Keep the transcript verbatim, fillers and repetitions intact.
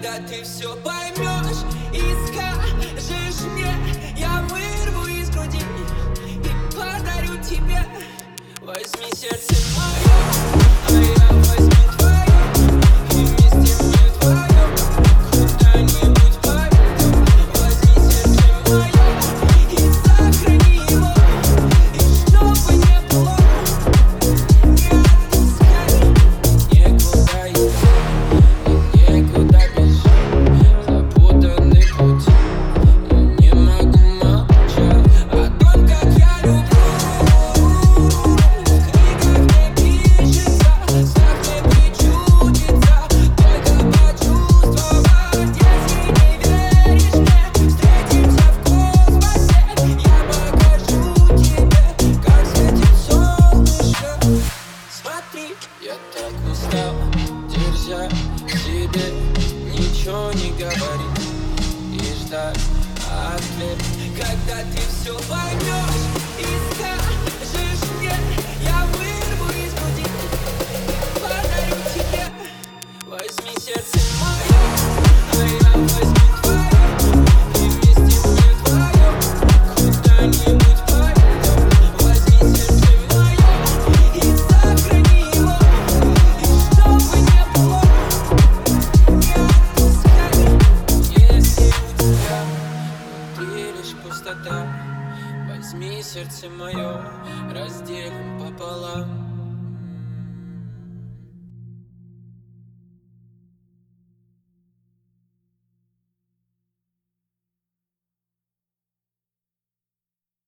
Когда ты все поймешь и скажешь мне, я вырву из груди и подарю тебе. Возьми сердце мое, а я возьму твое, и вместе мы вдвоем куда-нибудь пойдем. Возьми сердце мое и сохрани его, и чтобы не было, не отпускай. Некуда идти, некуда бежать, запутанный путь. Я не могу молчать о том, как я люблю. Я так устал держать себе, ничего не говорить и ждать ответ. Когда ты все поймешь и скажешь мне, я вырву из груди и подарю тебе. Возьми сердце мое, а я возьму твое, и вместе мы вдвоем куда-нибудь пойдем. Возьми сердце мое и сохрани его, и чтобы не было, не отпускай. Если у тебя внутри лишь пустота, возьми сердце мое, разделим пополам.